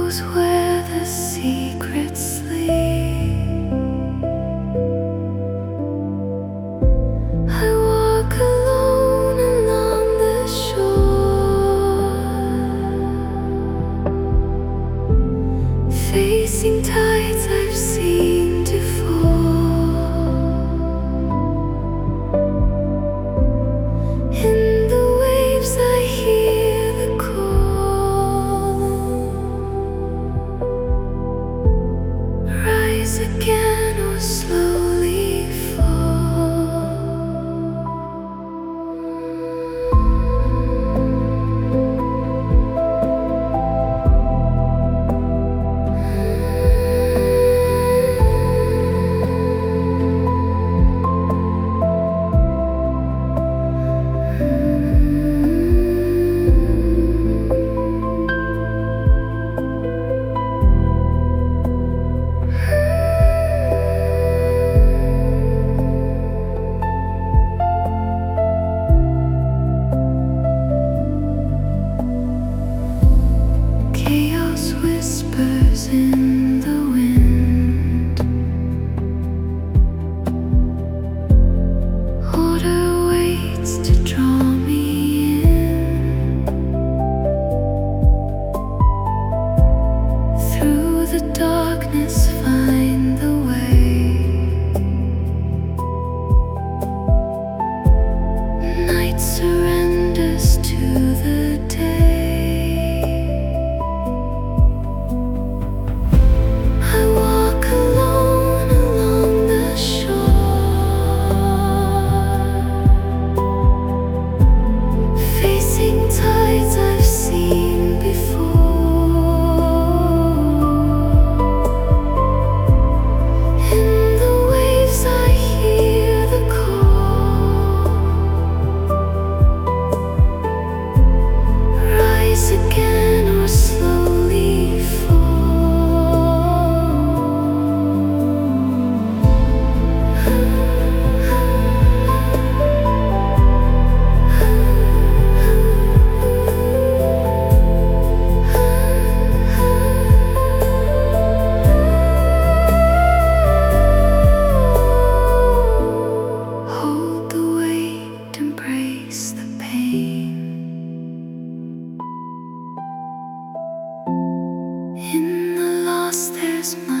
goes where the secrets sleep. I walk alone along the shore, facing tides I've seen before. In the waves I hear the call. Rise again or slowly fall. Chaos whispers in the wind. Order waits to draw me in. Through the darkness find the way. Night surrenders to the day. I walk alone along the shore, facing tides I've seen before. In the waves I hear the call. Rise again or slowly hold the weight, embrace the pain. In the loss there's much